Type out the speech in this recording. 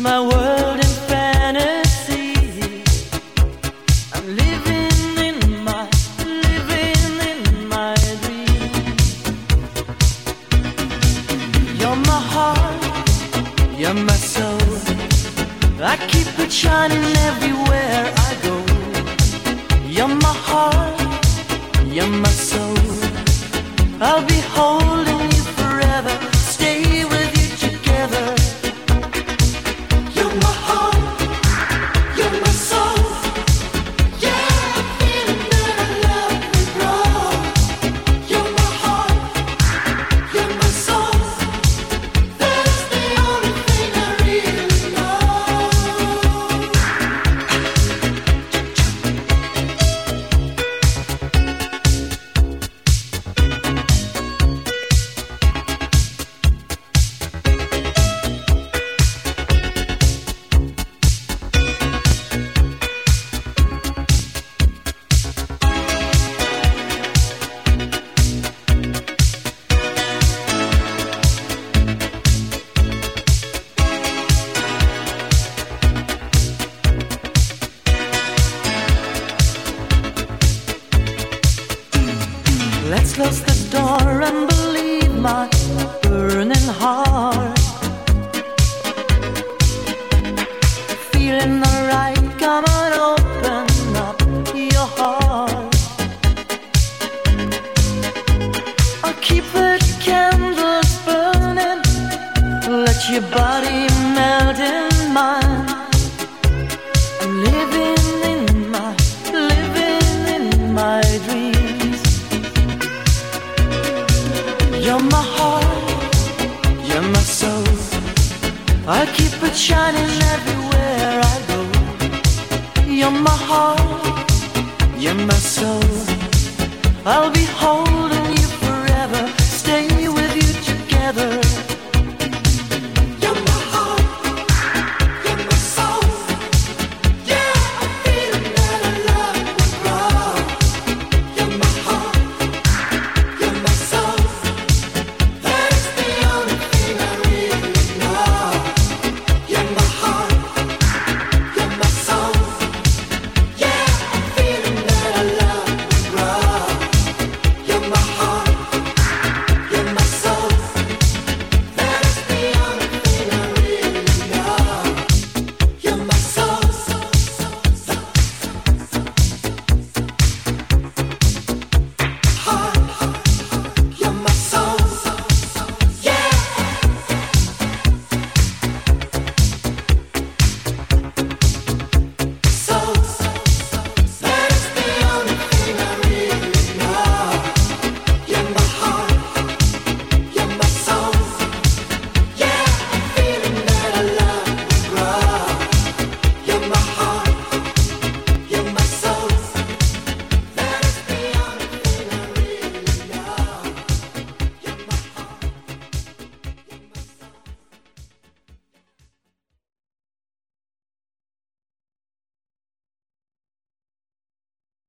my world in fantasy. I'm living in my dream. You're my heart, you're my soul. I keep it shining everywhere I go. You're my heart, you're my soul. I'll be holding you forever, stay with you together. You're my heart, you're my soul. Yeah, I'm feeling that I love you, bro. You're my heart, you're my soul. That's the only thing I really know. Let's close the door and believe my burning heart. Feeling alright, come on, open up your heart. I'll keep the candles burning, let your body melt in mine. I'm living in my dreams. You're my heart, you're my soul. I'll keep it shining everywhere I go. You're my heart, you're my soul. I'll be home.